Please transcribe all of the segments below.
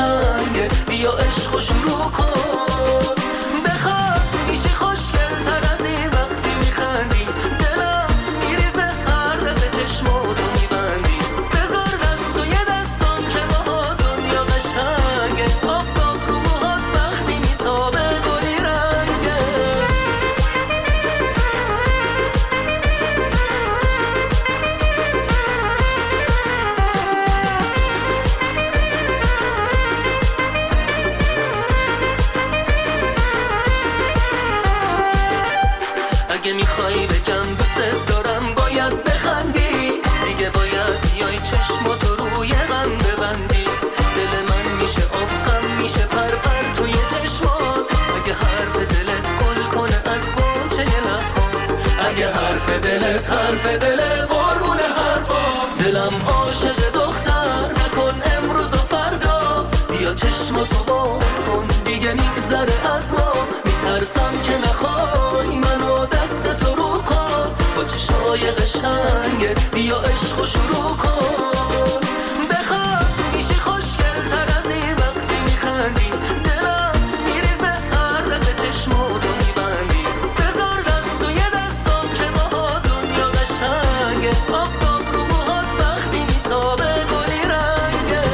قشنگه بیا عشق و شروع کن بخواد میشه خوشگل تر از این وقتی میخندی دلم میریزه هر دفعه چشماتو میبندی بذار دست و یه دستم که با دنیا قشنگه آفتاب رو موهات وقتی میتابه گلی رنگه اگه میخوای بگم دوست دارم باید بخندی دیگه باید بیای چشماتو روی غم ببندی دل من میشه آب غم میشه پر توی چشمات اگه حرف دلت گل کنه از گنچه لبات اگه حرف دل قربون حرفا دلم عاشق دختر نکن امروز و فردا بیا چشماتو بار کن دیگه میگذره از ما میترسم که نخوای منو دست تو رو کن با چشای قشنگه بیا عشق و شروع کن بخواد میشی خوشگل تر از این وقتی میخندی دلم میریزه هر دفعه چشماتو میبندی بذار دست و یه دستم که با دنیا قشنگه آفتاب رو موهات وقتی میتابه گلی رنگه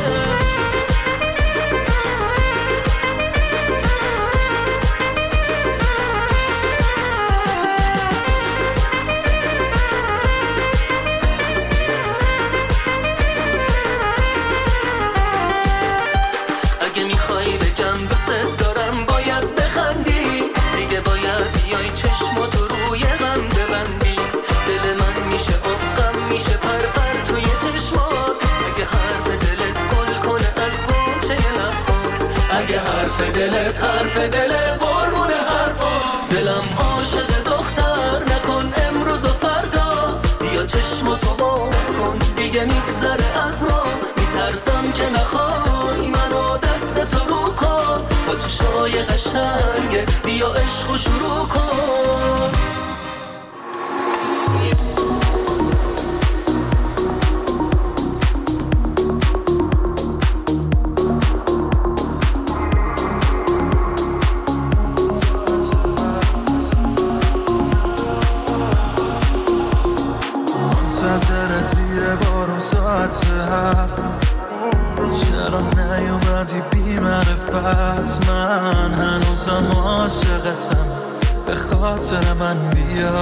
اگه میخوای بگم دوست دارم باید بخندی دیگه باید بیای چشماتو روی غم ببندی دل من میشه آب غم میشه پر توی چشمات اگه حرف دلت گل کنه از گنچه لبات اگه حرف دل قربون حرفا دلم عاشق دختر نکن امروز و فردا بیا چشماتو بار کن دیگه میگذره از ما میترسم که نخوای منو دست تو رو کن با چشای قشنگه بیا عشق و شروع کن منتظرت زیر بارون ساعت 7 چرا نیومدی بی معرفت من هنوزم عاشقتم به خاطر من بیا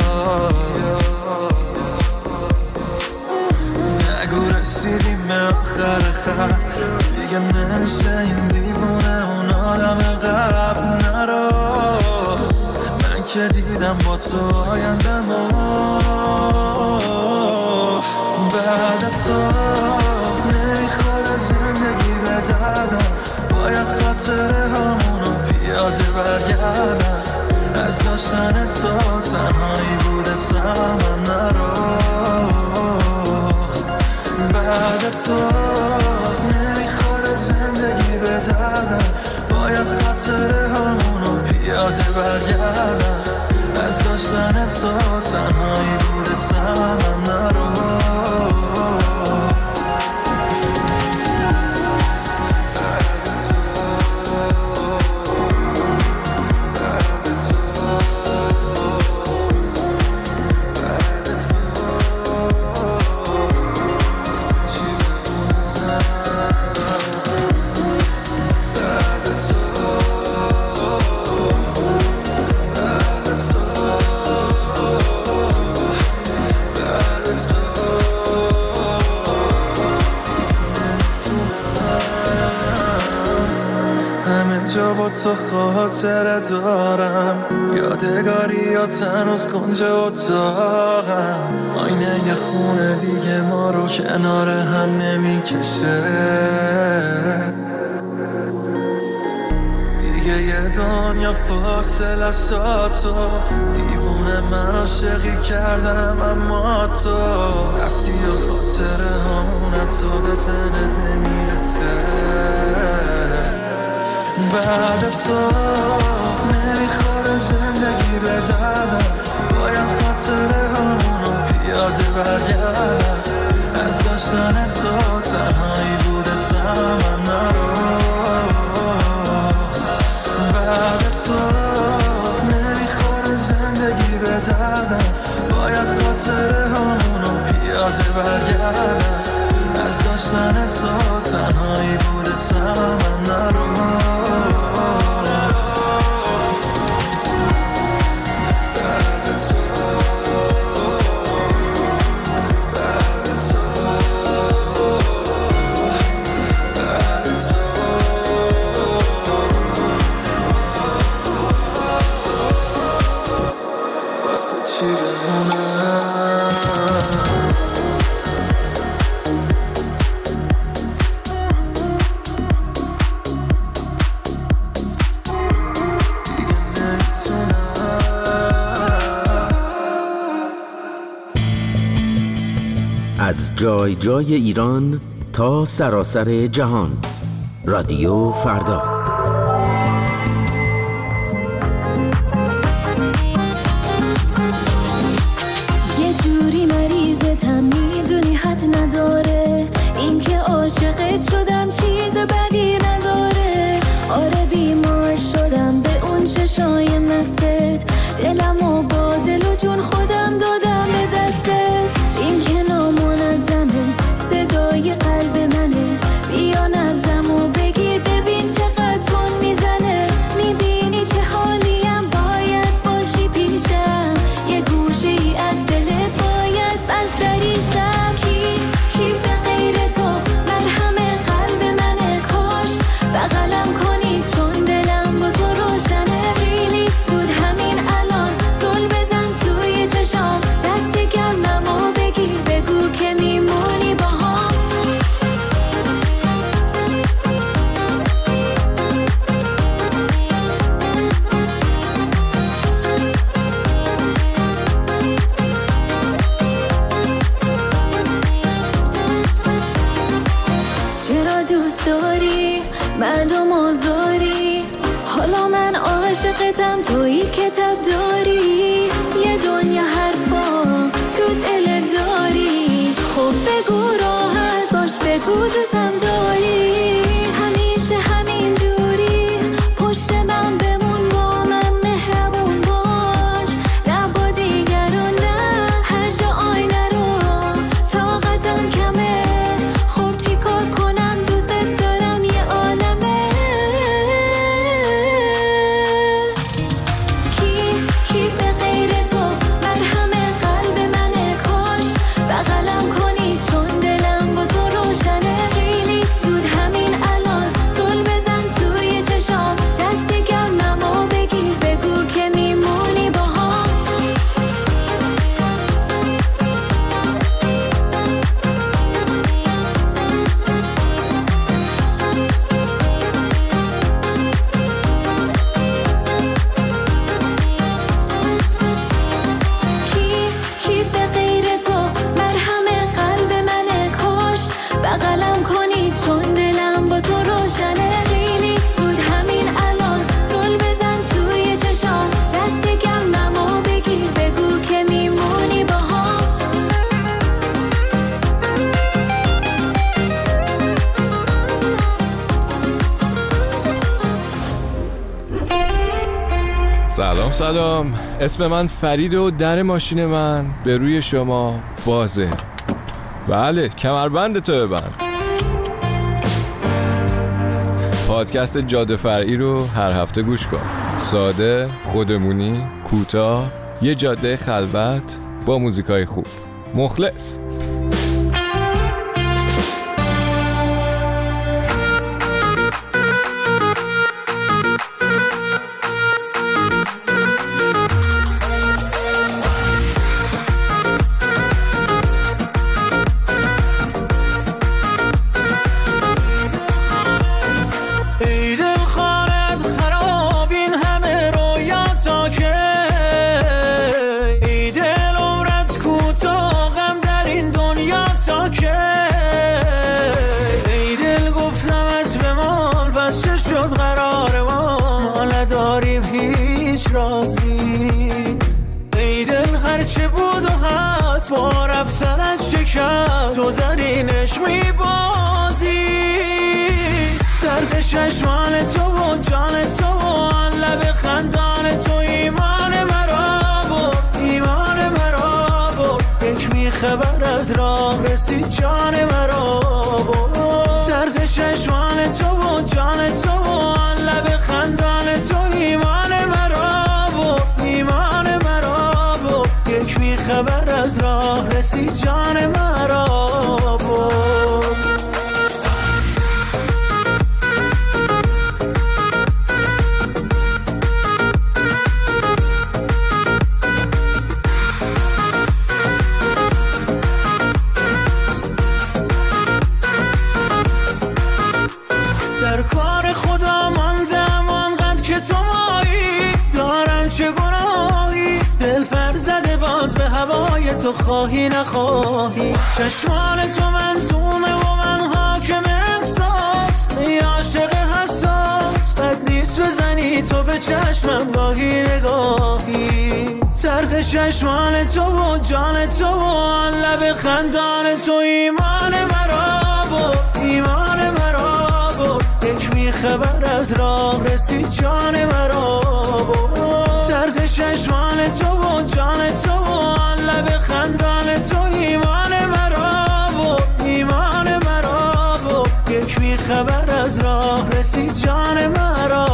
نگو رسیدیم به آخر خط دیگه نمیشه این دیوونه اون آدم قبل نرو من که دیدم با تو آینده ما بعد تو نمیخوره زندگی به دردم باید خاطره همونو پیاده برگردم از داشتن تو تنهایی بوده سمن نرو بعد تو نمیخوره زندگی به دردم باید خاطره همونو پیاده برگردم از داشتن تو تنهایی بوده سمن نرو جا با تو خاطره دارم یادگاریات هنوز کنج اتاقم آینه یه خونه دیگه ما رو کنار هم نمیکشه دیگه یه دنیا فاصله است تو دیوونه من عاشقی کردم اما تو رفتی و خاطره همونه تو به ذهنت نمیرسه بعد تو نمیخوره زندگی به دردم باید خاطره همونو پیاده برگردم از داشتن تو تنهایی بوده سمن نرو برگردم، باید خاطره همونو پیاده برگردم. از داشتن تو تنهایی بوده سرم نرو. از جای جای ایران تا سراسر جهان، رادیو فردا. یه جوری مریضتم میدونی حد نداره، این که عاشقت شدم چیز بدی نداره. آره بیمار شدم به اون چشای مستت، دلمو با دل و جون خودم دادم به دستت. این که نامنظمه صدای قلب منه، بیا نبضمو بگیر ببین چقدر تون میزنه. میبینی چه حالیم، باید باشی پیشم، یه گوشه ای از دلت باید بستریشم. کی به غیر تو مرهم قلب منه، کاش بغلم کنی چون دلم با تو روشنه. خیلی زود همین الان زل بزن توی چشام، دست گرممو بگیر بگو که میمونی با هم. چرا دوست داری مردم آزاری، حالا من عاشقتم تویی کتاب داری. یه دنیا حرفا تو دل داری، خب بگو راحت باش بگو دوستم داری. همیشه همین جوری پشت من بمون، با من مهربون باش، نه با دیگران نه هر جا آینه رو. طاقتم کمه خب چی کار کنم، دوست دارم یه عالمه. کی به غیر تو مرهم قلب منه، کاش بغلم کنی چون دلم با تو روشنه. خیلی زود همین الان زل بزن توی چشام، دست گرممو بگیر بگو که میمونی با هم. کی به غیر تو مرهم قلب منه، کاش بغلم کنی چون دلم با تو روشنه. خیلی زود همین الان زل بزن توی چشام، دست گرممو بگیر بگو که میمونی با هم. سلام، اسم من فرید و در ماشین من به روی شما بازه. بله، کمربند تو ببند. پادکست جاده فرعی رو هر هفته گوش کن. ساده، خودمونی، کوتاه، یه جاده خلوت با موزیکای خوب. مخلص. ای دل خانت خراب این همه رویا تا که، ای دل عمرت کوتاه غم در این دنیا تا که. ای دل گفتمت بمان پس چه شد قرار ما نداریم هیچ رازی. ای دل هرچه بود و هست با رفتنت شکست، تو زدینش میبازی. درد چشمان تو و جان تو و آن لب خندان تو ایمان مرا بود، ایمان رسید جان مرا چرخ چشمان تو و جان تو و لب خندان تو ایمان مرا و ایمان مرا و یک بیخبر از راه رسید جان مرا در کار خدا ماندم آنقدر که تو مایی دارم چه گناهی دل پر زده باز به هوای تو خواهی نخواهی چشمان تو منظومه و من حاکم احساس ای عاشق حساس بد نیست بزنی تو به چشمم گاهی نگاهی چرخ چشمان تو و جان تو و لب خندان تو ایمان مرا و ایمان مرا یک بیخبر از راه رسید جان مرا چرخ چشمان تو و جان تو و لب خندان تو ایمان مرا و ایمان مرا یک بیخبر از راه رسید جان مرا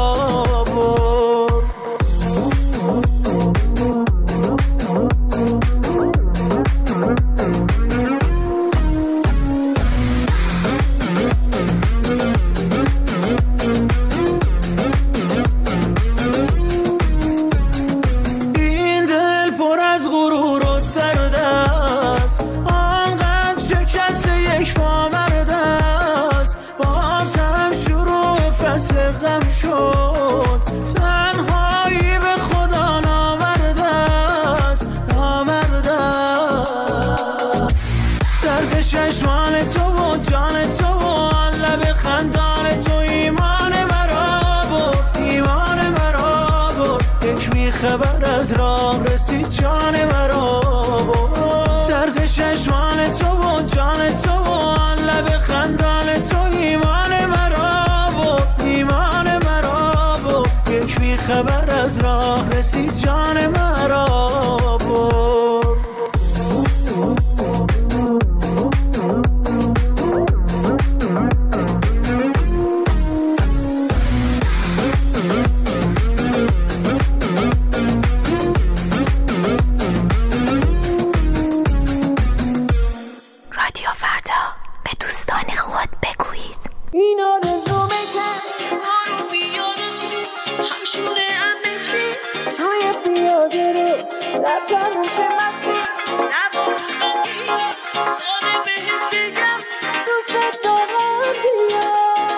غم شد تنهایی به خدا نامرده است نامرده درد چشمان تو و جان تو و لب خندان تو ایمان مرا و ایمان مرا و یک بیخبر از راه رسید جان مرا درد چشمان تو و جان تو و لب خندان تو ایمان مرا ایمان مرا و یک بیخبر از راه رسید جان مرا رادیو فردا به دوستان خود بگویید این آرزومه که ما رو بیاد تو همشونه امنشی توی پیاده رو نتنوش مسیر نبارو من ساده بهم بگم دوست دارم بیا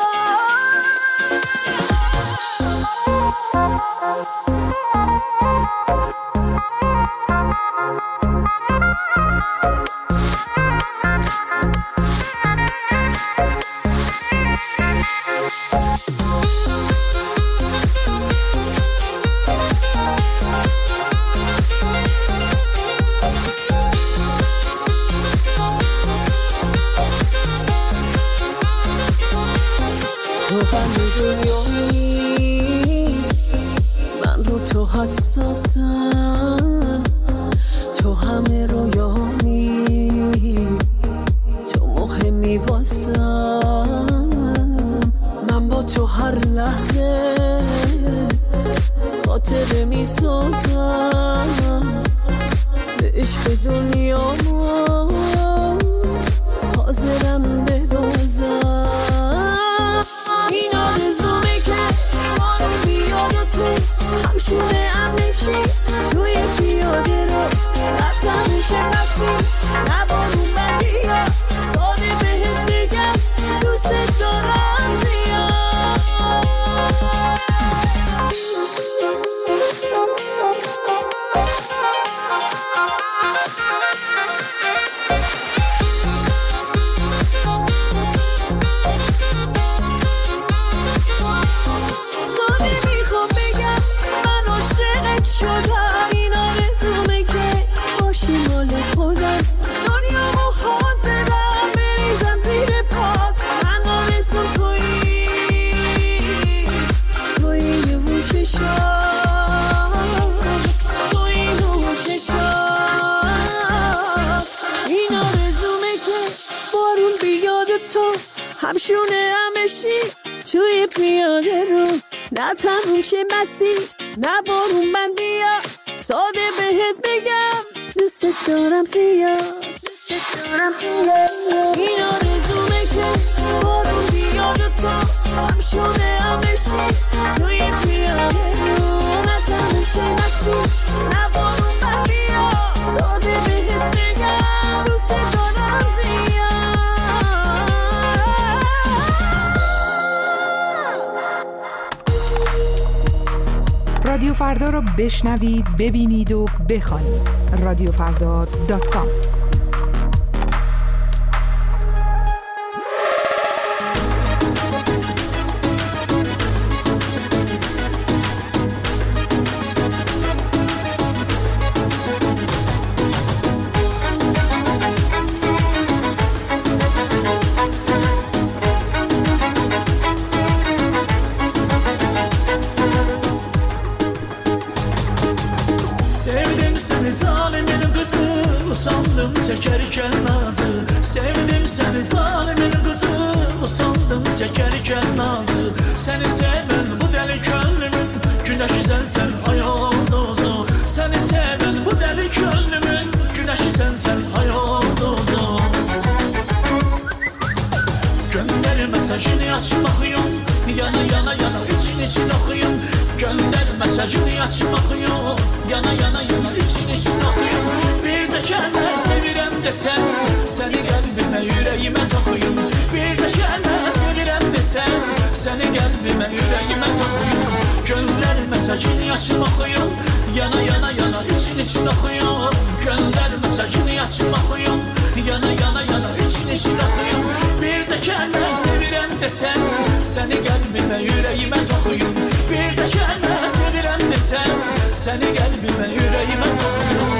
تو همه دنیایی من رو تو حساسم تو همه رویامی تو مهمی واسم من با تو هر لحظه خاطره می سازم به عشق دنیا حاضرم ببازم این آرزومه که ما رو بیاد تو همشونه امنشی توی پیاده رو قطع میشه مسیر نبارون من بیا ساده بهم بگم دوست دارم زیاد ساده میخوام بگم من عاشقت شدم همشونه همشی توی پیاده رو نه تموم شه مسیر نه بارون من بیا ساده بهت بگم دوست دارم زیاد این آرزومه که بارون بیاد و تو همشونه همشی توی پیاده رو نه تموم شه مسیر نه بارون من بیا ساده بهت بگم دوست دارم زیاد. رادیو فردا را بشنوید، ببینید و بخوانید. رادیوفردا.com. Çekerken nazı sevdim seni zalimin kızı usandım çekerken nazı seni seven bu deli gönlümün güneşi sensen hayal dozu seni seven bu deli gönlümün güneşi sensen hayal dozu gönder mesajını açmakıyorum yana yana yana için okuyun gönder mesajını açmakıyorum yana yana yana için okuyun bir de kendine sevirem desen seni kalbime yüreğime takıyım bir de kendine sevirem desen seni kalbime yüreğime takıyım gönder mesajını açmakıyorum yana yana yana için okuyun gönder mesajını açmakıyorum yana yana yana için okuyun bir de kendine sevirem desen seni kalbime yüreğime takıyım bir de kendine sevirem desen seni kalbime yüreğime takıyım.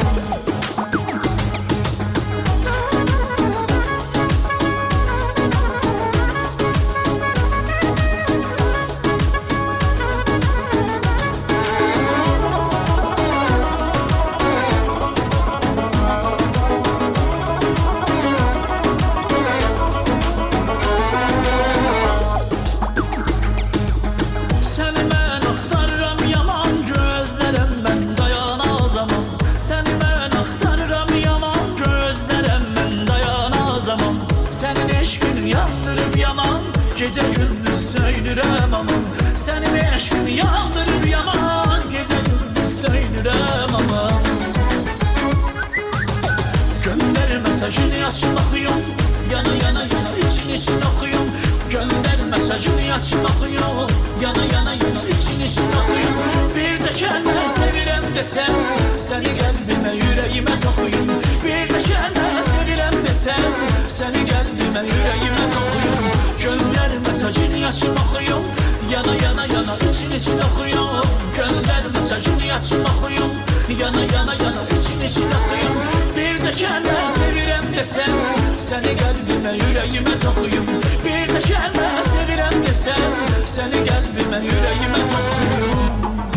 Gece gündüz söylürem aman senin eşkin yandırır yaman gece gündüz söylürem aman gönder mesajını açmakıyorum yana yana yana için okuyun gönder mesajını açmakıyorum yana yana yana için okuyun bir de kendine sevirem desem seni kalbime yüreğime takıyım bir de kendine sevirem desem seni kalbime yüreğime takıyım gönder mesajını açmakıyorum yana yana yana için okuyun gönder mesajını açmakıyorum yana yana yana için okuyun bir de kendine sevirem desem seni kalbime yüreğime takıyım bir de kendine sevirem desem seni kalbime yüreğime takıyım.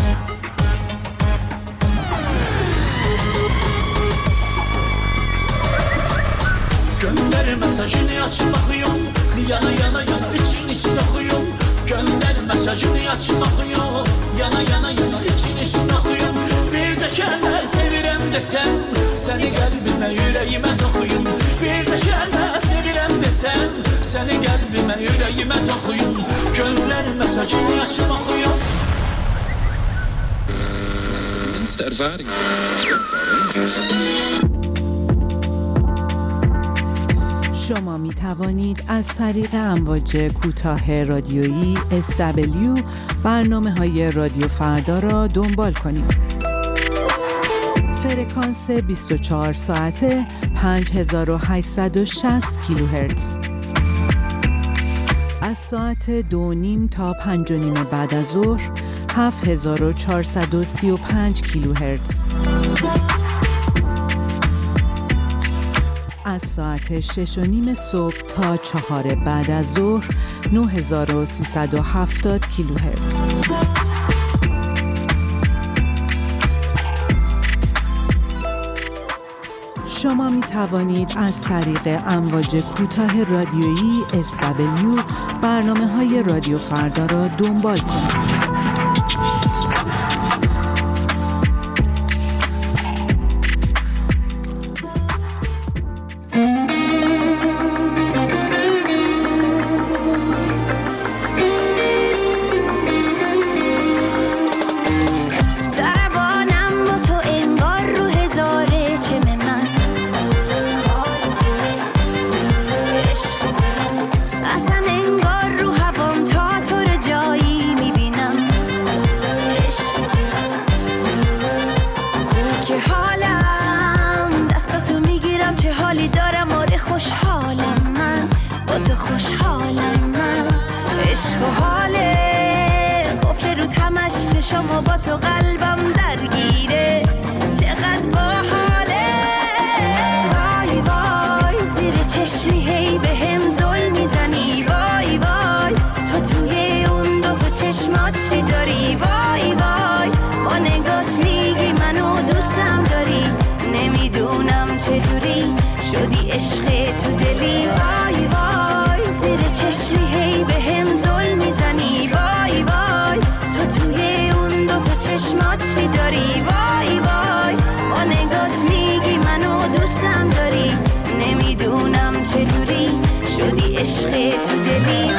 Gönder mesajını açmakıyorum yana yana yana için okuyun gönder mesajını açmakıyorum yana yana yana için okuyun bir de kendine sevirem desem seni kalbime yüreğime takıyım bir de kendine sevirem desem seni kalbime yüreğime takıyım gönder mesajını açmakıyorum. شما می توانید از طریق امواج کوتاه رادیویی SW برنامه‌های رادیو فردا را دنبال کنید. فرکانس 24 ساعته 5860 کیلوهرتز. از ساعت 2:30 تا 5:30 بعد از ظهر 7435 کیلوهرتز. از ساعت 6:30 صبح تا 4 بعد از ظهر 9370 کیلوهرتز. شما می توانید از طریق امواج کوتاه رادیویی SW برنامه‌های رادیو فردا را دنبال کنید. شما با تو قلبم درگیره چقدر باحاله. وای وای زیر چشمی هی به هم ظلم میزنی. وای وای تو توی اون دوتا چشمات چی داری؟ وای وای با نگات میگی منو دوستم داری. نمیدونم چجوری شدی عشق تو دلی. وای وای زیر چشمی هی به هم ظلم میزنی. وای وای تو توی تو چشمات چی داری؟ وای وای با نگات میگی منو دوستم داری. نمیدونم چجوری شدی عشق تو دلی.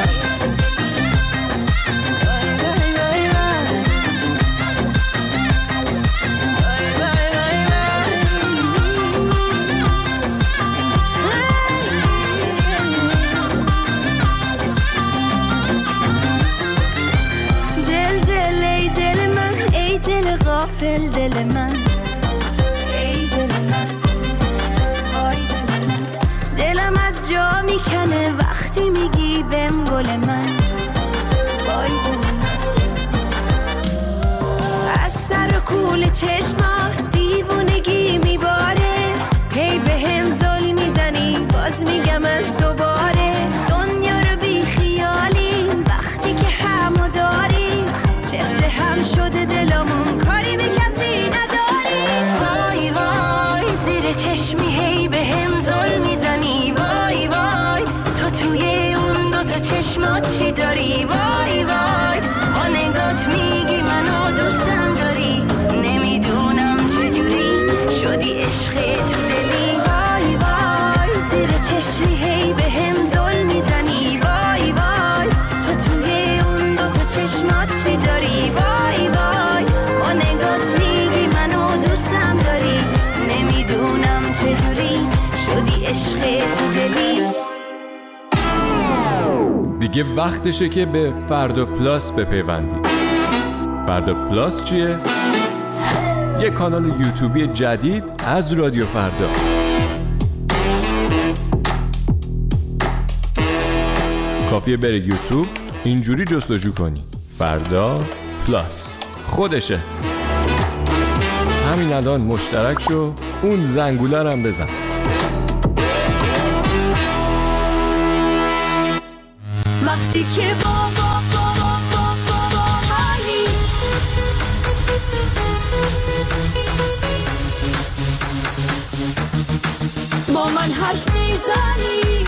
غافل دل من، ای دل من، آی دل من. دلم از جا میکنه وقتی میگی بهم گل من، آی دل من. از سر و کول چشمات دیوونگی میباره. هی بهم ظلم میزنی باز میگم از دوباره. دنیا رو بی خیالی وقتی که همو داری. چفته هم شده دلمون کاری به کسی نداری. وای وای زیر چشمی هی به هم ظلم میزنی. وای وای تو توی اون دوتا چشمات چی داری؟ وای وای با نگات میگی منو دوستم داری. نمیدونم چجوری شدی عشق تو دلی. وای وای زیر چشمی هی به هم ظلم میزنی. وای وای تو توی اون دوتا چشمات چی داری؟ وای وای با نگات میگی منو دوستم داری. نمیدونم چجوری شدی عشق تو دلی. دیگه وقتشه که به فردا پلاس بپیوندی. فردا پلاس چیه؟ یه کانال یوتیوبی جدید از رادیو فردا. کافیه بری یوتیوب اینجوری جستجو کنی فردا پلاس، خودشه. همین الان مشترک شو، اون زنگوله رو هم بزن. وقتی که با من حرف میزنی.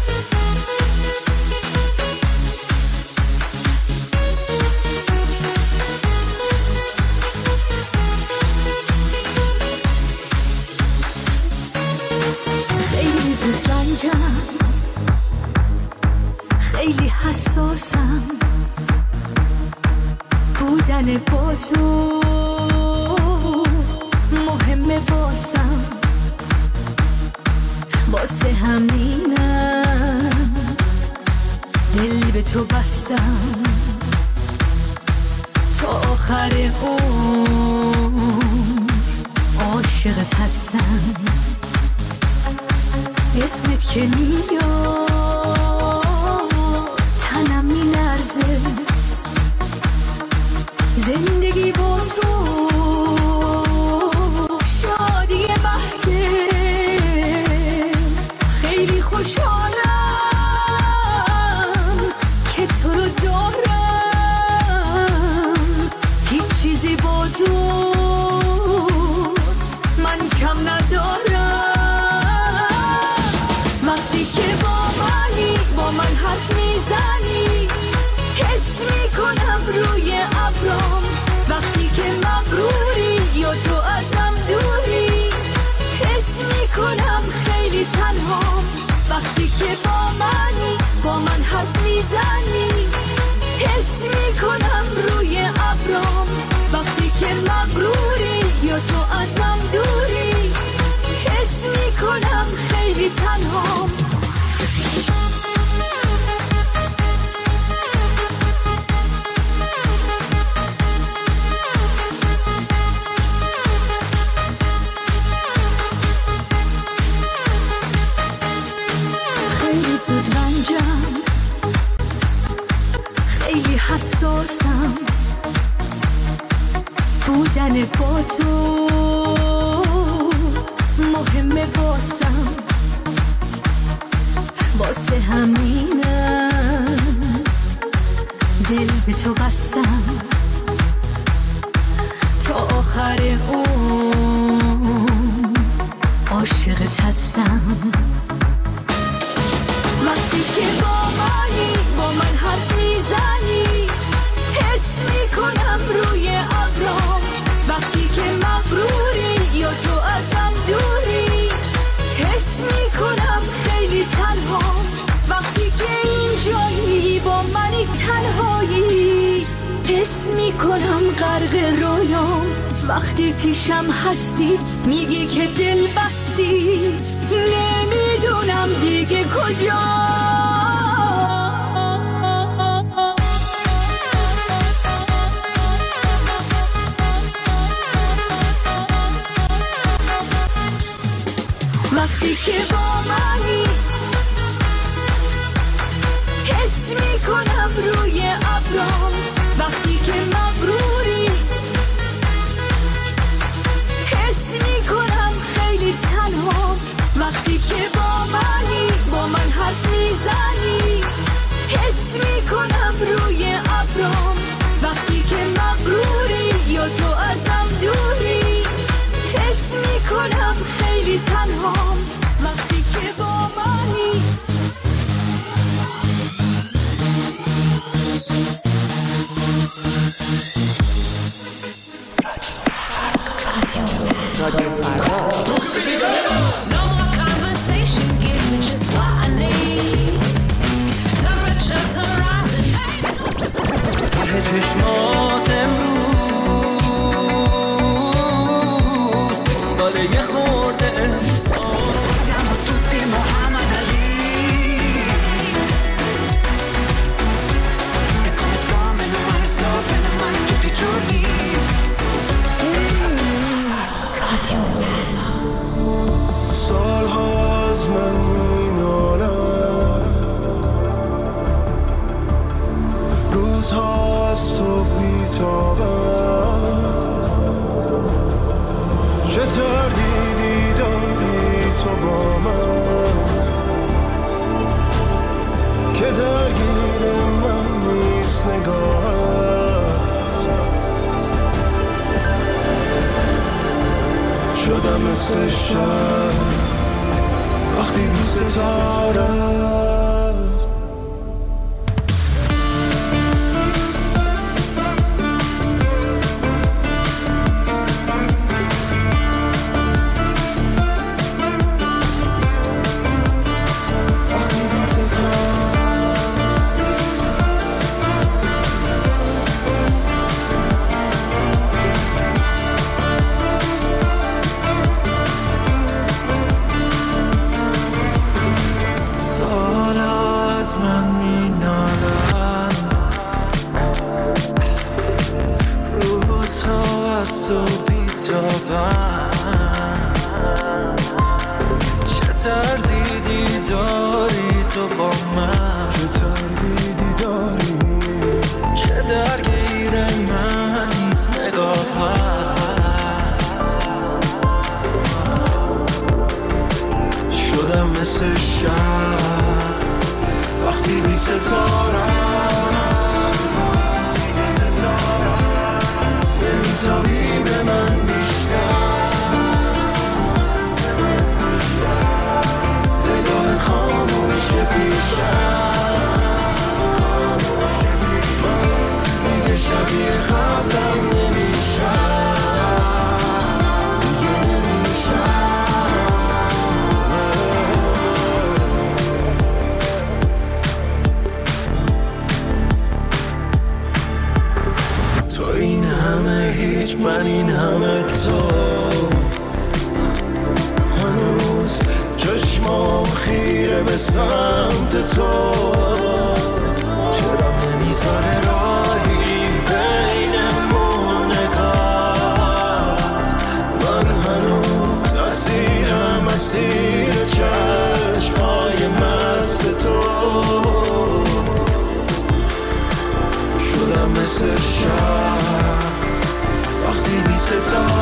خیلی زود رنجم، خیلی حساسم. بودن با تو مهمه واسم. واسه همینم دل به تو بستم. تا آخر عمر عاشقت هستم. اسمت که میاد تنم میلرزه. زندگی با تو شادی بحثه. خیلی خوشحالم که تو رو دارم. هیچ چیزی با تو من کم ندارم. با تو مهمه واسم، واسه همینم دل به تو بستم، تا آخر عاشقت هستم. وقتی که با منی، با من حرف میزنی، حس میکنم روی ابرام. وقتی که مغروری یا تو ازم دوری، حس میکنم خیلی تنها. وقتی که اینجایی با منی تنهایی، حس میکنم غرق رویام. وقتی پیشم هستی میگی که دل بستی، نمیدونم دیگه کجا. وقتی که با منی، حس میکنم روی ابرام. وقتی که مغروری، حس میکنم خیلی تنها. وقتی که با منی، با من حرف میزنی، حس میکنم روی ابرام. وقتی که مغروری یا تو ازم دوری، حس میکنم خیلی تنها. وقتی که با منی. رادیو فردا. چشمات امروز دنبال یه خورده Siamo tutti Muhammad Ali. E come sto, meno male tutti i giorni. سالها از من مینالم، روزها از تو بیتابم. چه تردیدی داری تو با من، که درگیر من نیست نگاهت. شدم مثل شب وقتی بی ستاره. چه تردیدی داری تو با من، چه تردیدی داری که درگیر من نیست نگاهت. شدم مثل شب وقتی بی ستاره، نمیتابی به من بیشتر، نگاهت خاموشه پیشم. من دیگه شبیه قبلم نمیشم، دیگه نمیشم. تو این همه هیچ، من این همه تو، هنوز چشمام خیره به سمت تو. چرا نمیذاره راهی بین ما نگات، من هنوز اسیرم، اسیر چشمای مست تو. شدم مثل شب وقتی بی ستاره،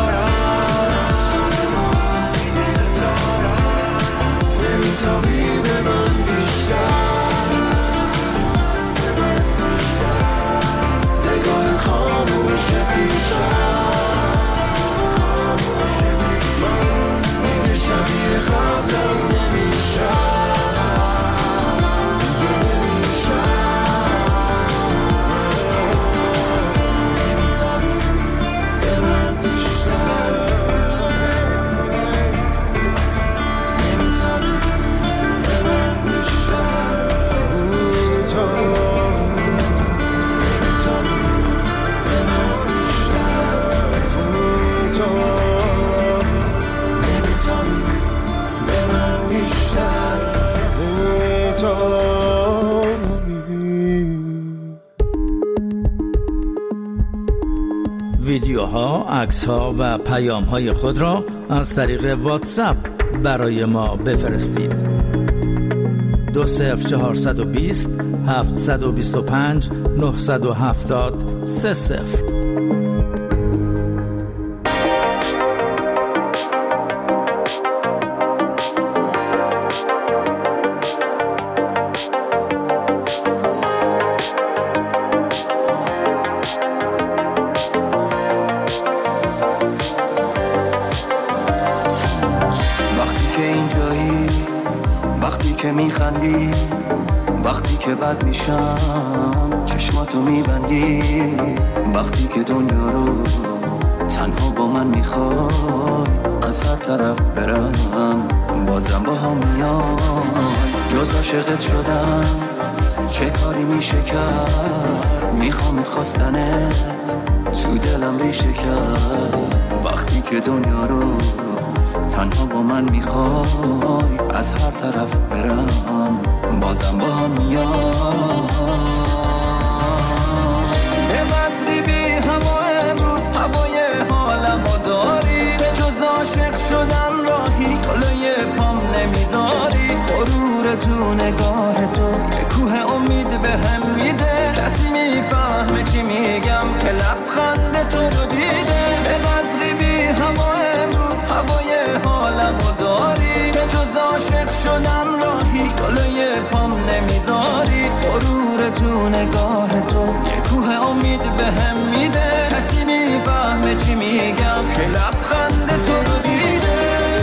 عکس‌ها و پیام‌های خود را از طریق واتساپ برای ما بفرستید. 20420 725 970 30. میخندی وقتی که بد میشم چشماتو میبندی وقتی که دنیا رو تنها با من میخوای از هر طرف برم بازم با هم میای جز عاشقت شدم چه کاری میشه کرد میخوامت خواستنت تو دلم ریشه کرد وقتی که دنیا رو تنها با من میخوای از هر طرف برم بازم با هم میای به قدری بی هوا امروز هوای حالمو داری به جز عاشق شدن راهی جلوی پام نمیذاری غرور تو نگاه تو یه کوه امید به هم میده کسی میفهمه چی میگم که لبخند تو رو دیده به قدری بی هوا امروز هوای حالمو داری به جز عاشق شدن راهی جلوی پام نمیذاری غرور تو نگاه تو یه کوه امید به هم میده کسی میفهمه چی میگم که لبخند تو رو دیده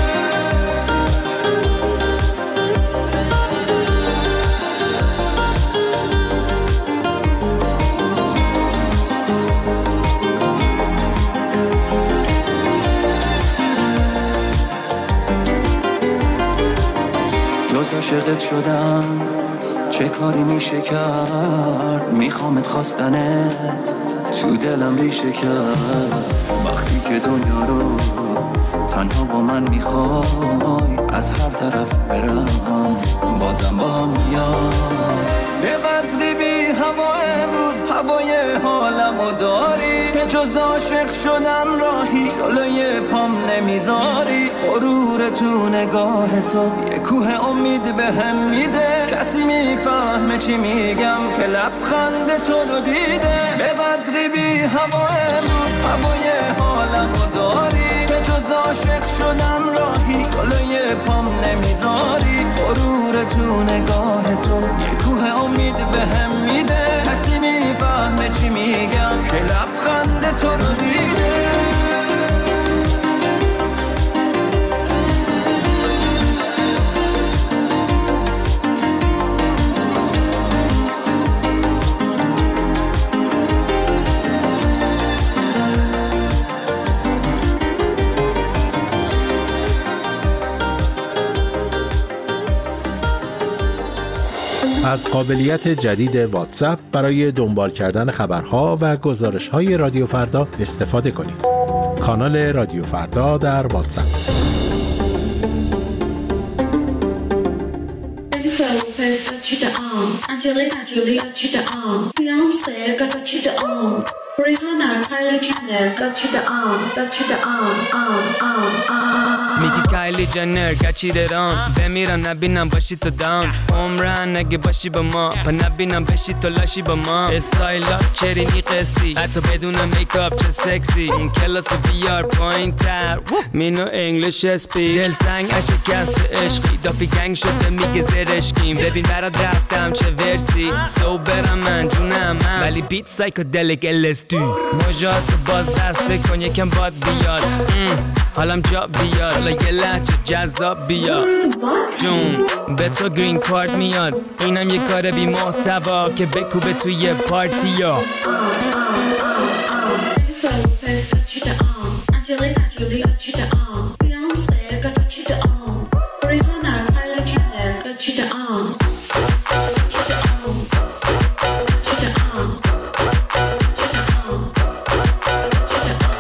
جز عاشقت شدم چه کاری میشه کرد میخوامت خواستنت تو دلم ریشه کرد وقتی که دنیا رو تنها با من میخوای از هر طرف برم بازم با هم میای به قدری بی هوا امروز هوای حالمو داری به جز عاشق شدن راهی جلوی پام نمیذاری غرور تو نگاه تو یه کوه امید به هم میده کسی میفهمه چی میگم که لبخند تو رو دیده به قدری بی هوا امروز هوای حالمو داری به جز عاشق شدن راهی جلوی پام نمیذاری غرور تو نگاه تو یه کوه امید به هم میده کسی میفهمه چی میگم که لبخند تو رو دیده از قابلیت جدید واتساپ برای دنبال کردن خبرها و گزارش‌های رادیو فردا استفاده کنید. کانال رادیو فردا در واتساپ. میگی کایلی جنر گچیدران بمیرم نبینم باشی تو داون عمرن اگه باشی با ما پا نبینم بشی تو لاشی با ما استایلات چرینی قسطی حتی بدون میکاپ چه سکسی اون کلاس بیار پایین تر مینو انگلیش اسپی دل سنگ اشکست عشقی دافی گنگ شده میگه زرشکیم ببین برات رفتم چه ورسی سو برم من جونم من ولی بیت سایکودلیک LSD مجاد باز دسته کن یکم باد بیاد حالم جا بیاد حالا یه لحجه جذاب بیاد جون به تو گرین کارت میاد اینم یه کار بی محتوا که بکوبه توی پارتی ها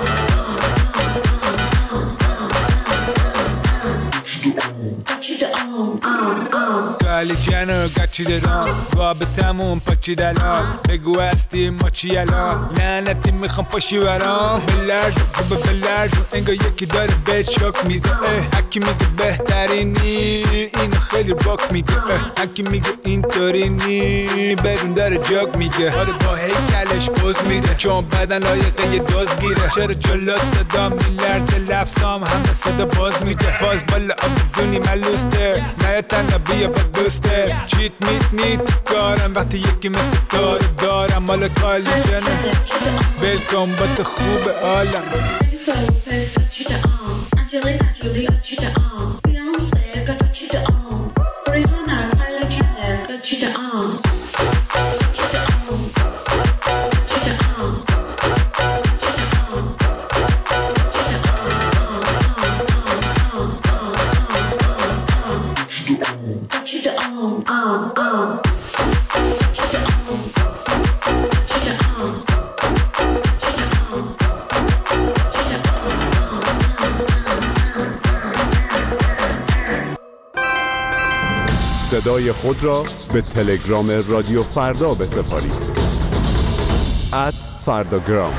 Got you the سالی جنو گچی درام رابطمون پاچی دلال بگو هستی ما چی الان لعنتی میخوام پاشی برام بلرز انگار یکی داره بهت شوک میده هکی میگه بهترینی اینو خیلی باک میگه هکی میگه اینطوری نی بدون داره جاگ میگه آره با هیکلش پوز میده چون بدن لایقه یه دوز گیره چرا جلات صدا میلرزه لفظام همه صدا باز میده باز بالا آبزونی ملوسته نه تنها بیا با دوسته چیت میت نیت کارم وقتی یکی مثل داره دارم مال کالی جنه بلکن با تو خوب عالم صدای خود را به تلگرام رادیو فردا بسپارید @فرداگرام.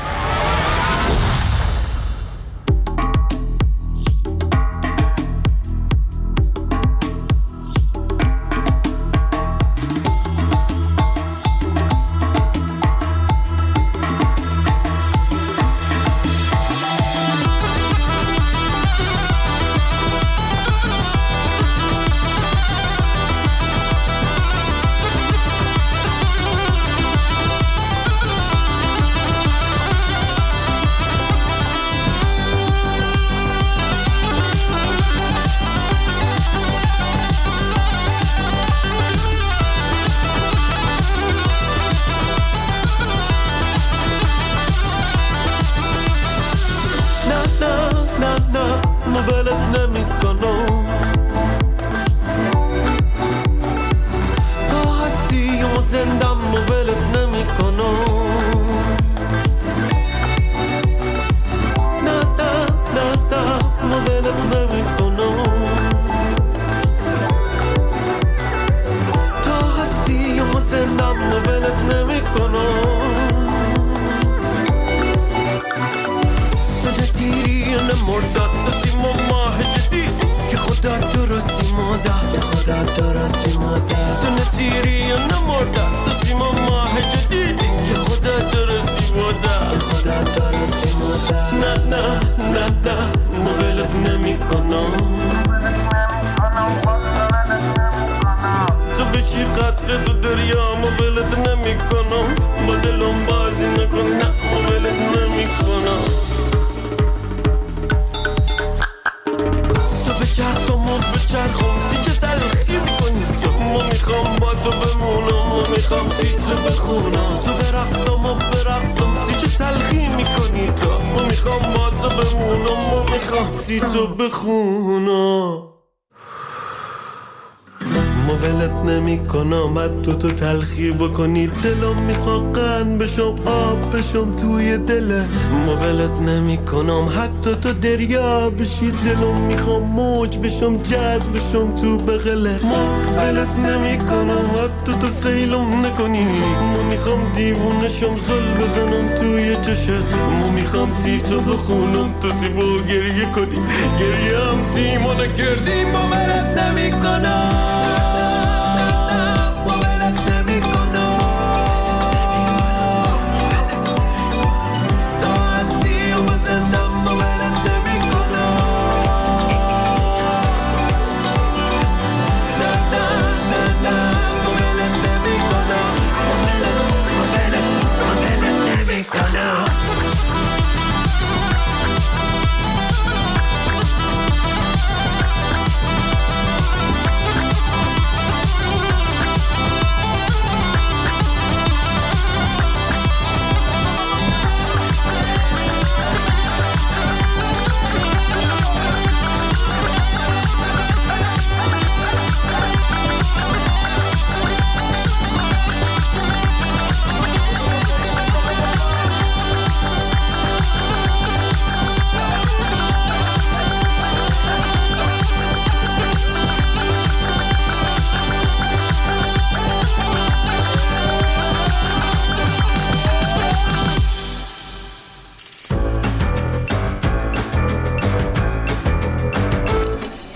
تو تلخی بکنی دلم میخواد قند بشم آب بشم توی دلت مولت نمی کنم حتی تو دریا بشی دلم میخوام موج بشم جذب بشم تو بغلت مولت نمی کنم حتی تو سیلم نکنی میخوام دیوونشم زل بزنم توی چشت میخوام سی تو بخونم تو سیبو گریه کنی گریه هم سیمو نکردی مولت نمی کنم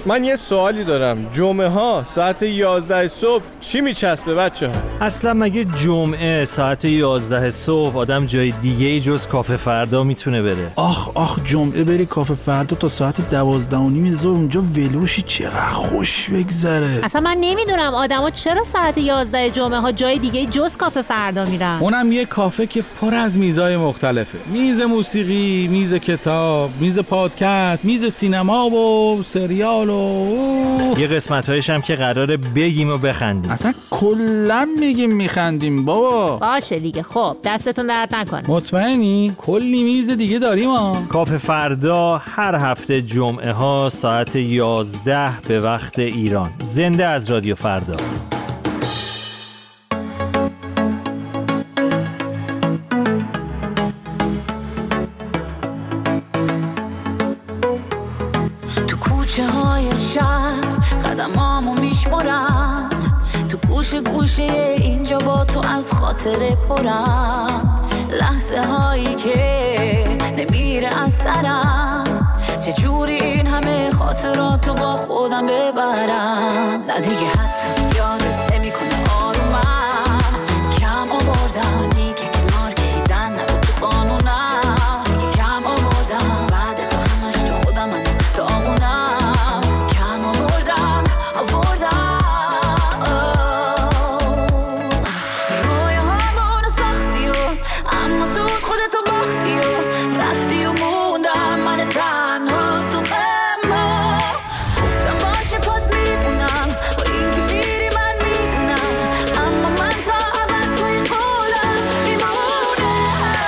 من یه سوالی دارم. جمعه ها ساعت 11 صبح چی میچسبه بچه ها؟ اصلا مگه جمعه ساعت 11 صبح آدم جای دیگه جز کافه فردا میتونه بره؟ آخ جمعه بری کافه فردا تا ساعت 12:30 ظهر اونجا ولوشی چقدر خوش بگذره. اصلا من نمیدونم آدما چرا ساعت 11 جمعه ها جای دیگه جز کافه فردا میرن. اونم یه کافه که پر از میزای مختلفه. میز موسیقی، میز کتاب، میز پادکست، میز سینما و سریال و یه قسمت‌هایش هم که قراره بگیم و بخندیم. اصلا کلا میگیم میخندیم بابا. باشه دیگه. خب دستتون درد نکنه. مطمئنی؟ کلی میز دیگه داریم ها. کافه فردا هر هفته جمعه ها ساعت 11 به وقت ایران. زنده از رادیو فردا. تو کوچه های شهر قدمامو میشمرم، تو گوشه اینجا با تو از خاطره پرم، لحظه هایی که نمیره از سرم، چجوری این همه خاطراتو با خودم ببرم. نه دیگه حتی یادت نمیکنه آرومم، کم آوردم دیگه کنار کشیدن نبود تو قانونم، دیگه کم آوردم بعد از همش تو خودم هم داغونم، کم آوردم رویاهامونو ساختی و اما زود خودتو باختی و رفتی و موندم من تنها تو غما، گفتم باشه پات میمونم با این که میری من میدونم، اما من تا ابد توی قولم میمونم.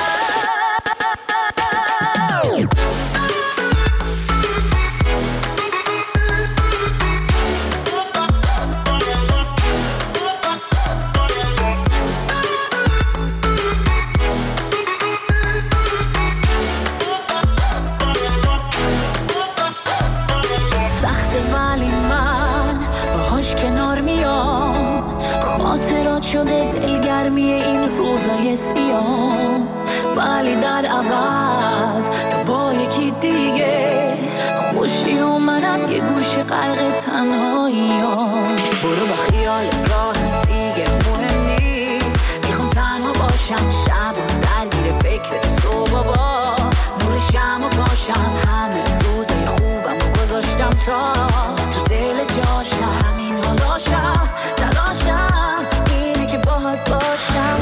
سخته ولی من باهاش کنار میام، خاطرات شده دلگرمی این روزای سیاه، ولی در عوض تو با یکی دیگه خوشی و منم یه گوشه غرق تنهاییام. برو با خیال راه دیگه مهم نیست، میخوام تنها باشم شبم درگیر فکر تو صبح با نور شمع پاشم، همه روزای خوبم و گذاشتم تا تو دل جاشم، همین حالاشم تلاشم اینه که باهات باشم.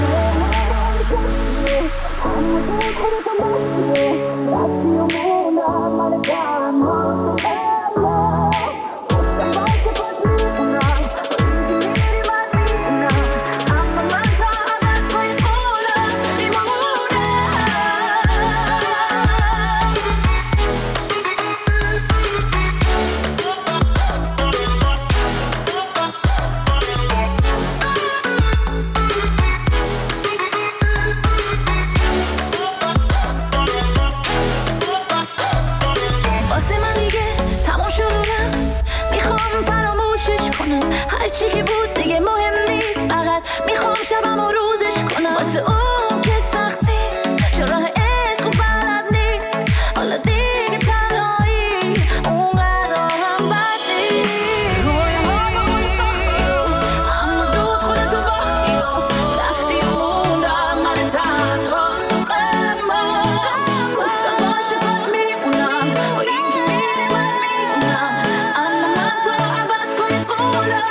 هرچی که بود دیگه مهم نیست، فقط میخوام شبم و روزش کنم، واسه اون که سخت نیست چون راه عشق و بلد نیست، حالا دیگه تنهایی اون قرارم بد نیست. رویاهامونو ساختی و اما زود خودتو باختی و رفتی و موندم من تنها تو غما، گفتم باشه پات میمونم با این که میری من میدونم، اما من تو ابد پای قولم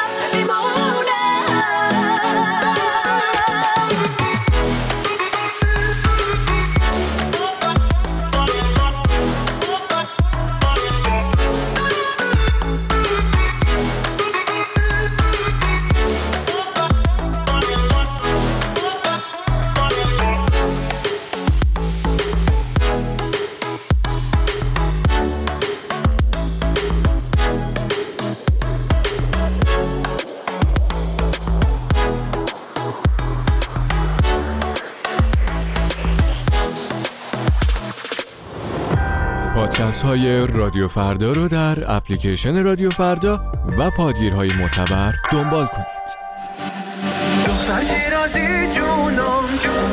پادکست های رادیو فردا رو در اپلیکیشن رادیو فردا و پادگیرهای معتبر دنبال کنید. دختر شیرازی جونم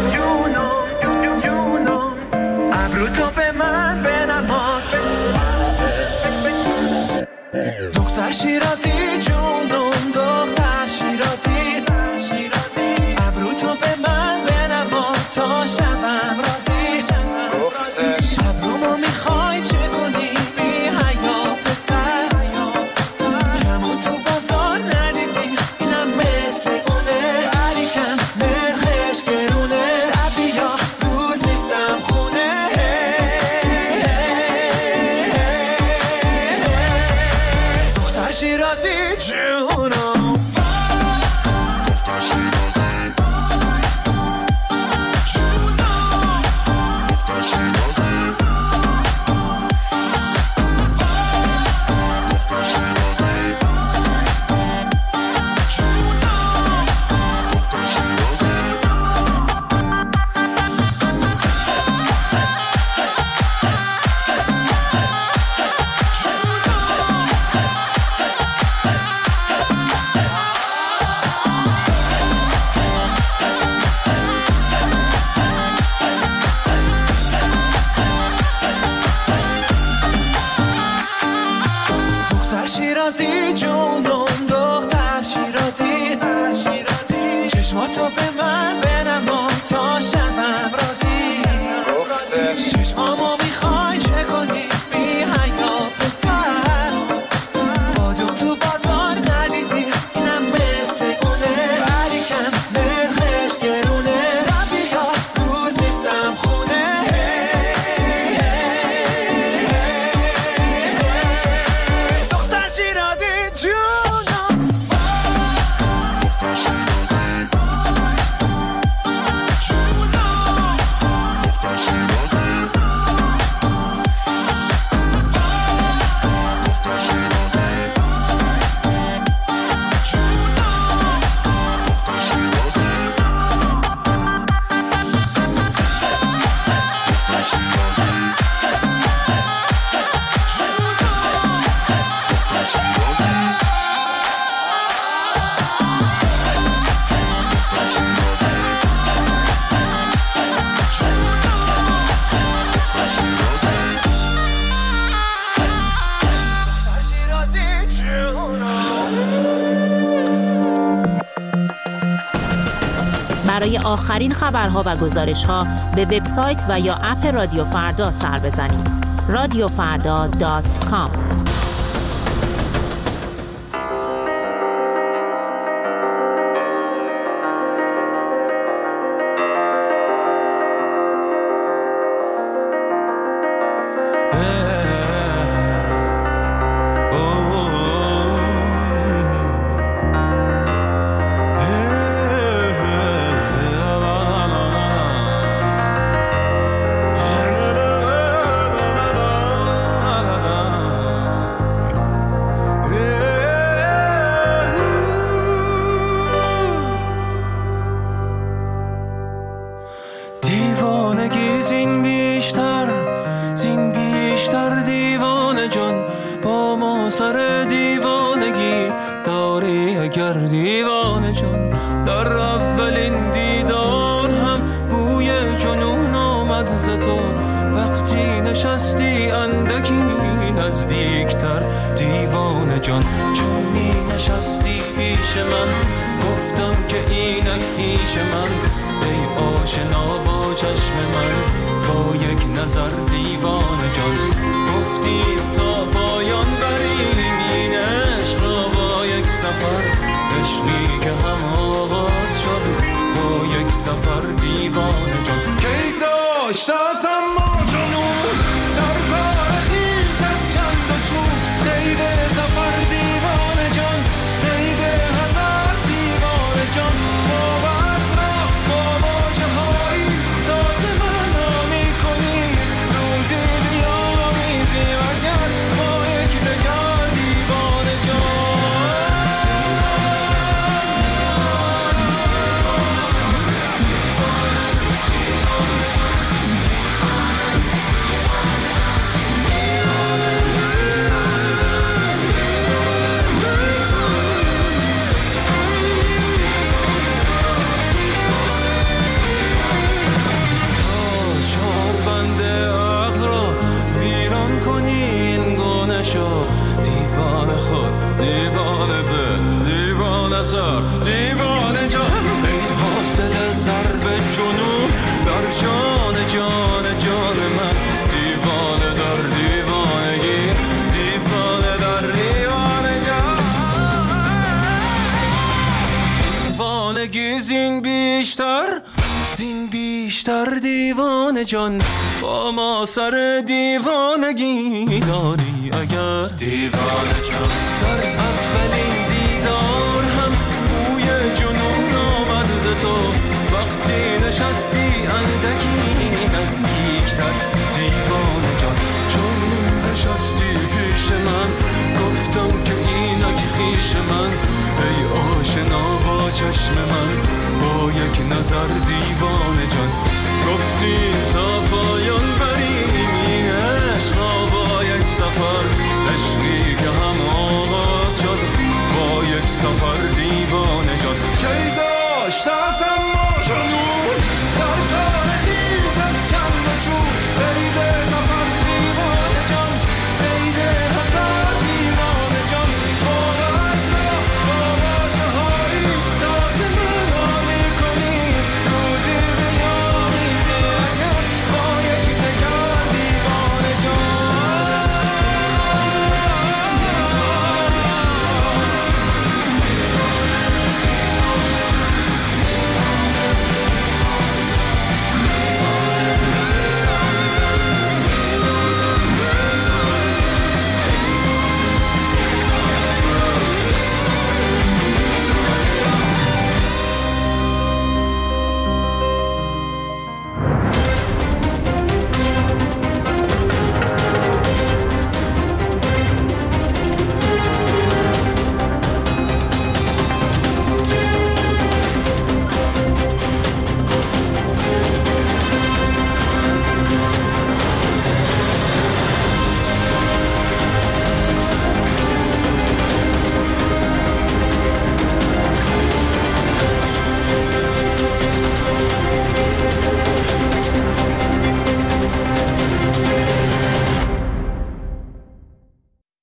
جونم ابرو تو به من بنماز. دختر شیرازی جونم دختر شیرازی ابرو تو به من بنما تا شبم راضی ابرومو میخوای چه کنی بی حیا پسر کمون تو بازار ندیدی اینم مثل اونه علیکم نرخش گرونه شب یا روز نیستم خونه دختر شیرازی جونم شیرازی جونم دختر شیرازی چشماتو به من بنما تا شبم راضی چشمامو میخوای چه کنی بی حیا پسر بادم تو بازار ندیدی اینم مثل اونه علیکم نرخش گرونه شب یا روز نیستم خونه برای آخرین خبرها و گزارش‌ها به وبسایت و یا اپ رادیو فردا سر بزنید. radiofarda.com سر دیوانگی داری اگر دیوانه جان در اولین دیدار هم بوی جنون آمد ز تو وقتی نشستی اندکی نزدیکتر دیوانه جان چون می نشستی پیش من گفتم که اینک پیش من ای آشنا با چشم من با یک نظر دیوانه جان گفتیم تا پایان بریم این عشق را با یک سفر عشقی که هم آغاز شد با یک سفر دیوانه جان کی داشت از اما جنون در کار خویش از چند و چون قید سفر دیوانه جان قید هزار دیوانه جان با بس را با واژه هایی تازه معنا می‌کنی روزی بیامیزی اگر با یک دگر دیوانه جان دیوانه خود، دیوانه دل، دیوانه سر، دیوانه جان. ای حاصل ضرب جنون در جان جان جان من، دیوانه در دیوانگی، دیوانه در دیوانه جان. دیوانگی زین بیشتر، زین بیشتر دیوانه جان. با ما سر دیوانگی داری اگر دیوانه جان. در اولین دیدار هم بوی جنون آمد ز تو، وقتی نشستی اندکی نزدیکتر دیوانه جان. چون نشستی پیش من گفتم که اینک خویش من، ای آشنا با چشم من با یک نظر دیوانه جان. گفتی تا پای